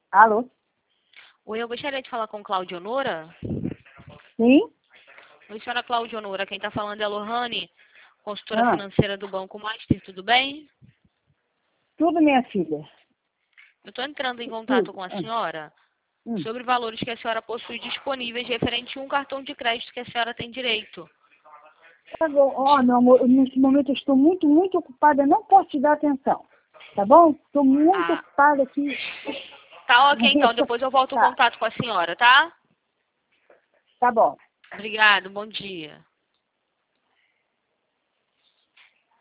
Alô? Oi, eu gostaria de falar com Claudionora. Sim? Oi, senhora Claudionora, quem está falando é a Lohane, consultora Ah, financeira do Banco Master, tudo bem? tudo, minha filha. Eu estou entrando em contato Tudo. com a senhora Hum. sobre valores que a senhora possui disponíveis referente a um cartão de crédito que a senhora tem direito. Tá bom. Ó, meu amor, nesse momento eu estou muito ocupada, não posso te dar atenção. Tá bom? Estou muito Ah, ocupada aqui. tá ok, então, depois eu volto em Tá, contato com a senhora, tá? tá bom. Obrigado, bom dia.